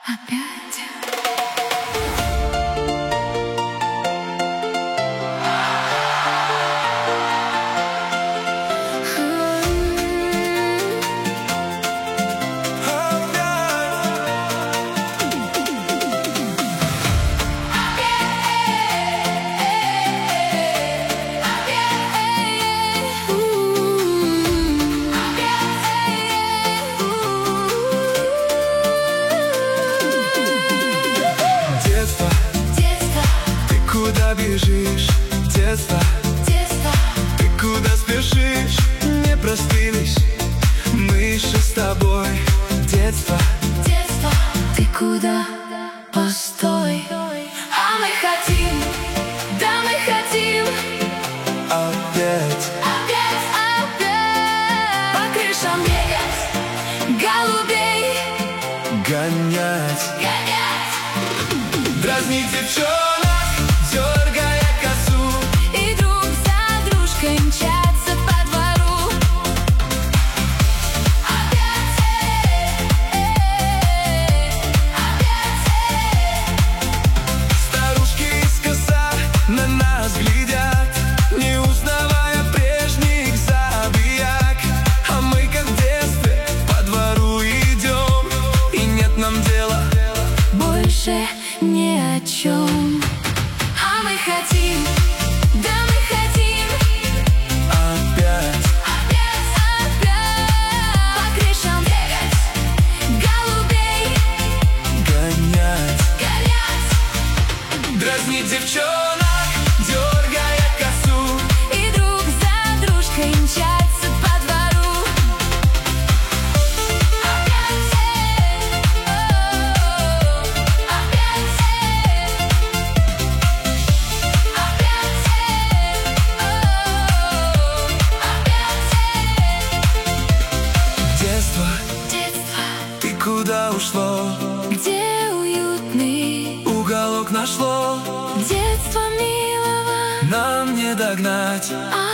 Опять. Куда бежишь, детство? Детство. Ты куда спешишь? Не простились мы еще с тобой. Детство. Детство. Ты куда? Постой. А мы хотим, да мы хотим опять, опять, опять по крышам бегать, голубей гонять, гонять, дразнить девчонок, дергая косу, и друг за дружкой мчаться по двору. Опять, опять. старушки искоса на нас глядят, не узнавая прежних забияк. А мы, как в детстве, по двору идем, и нет нам дела больше ни о чем. А мы хотим, да мы хотим опять, опять, опять по крышам бегать, голубей гонять, гонять, дразнить девчонок, дергая косу, и друг за дружкой мчаться по двору. Опять, опять, детство, детство, ты куда ушло? где уютный Уголок нашло, детство милого, нам не догнать.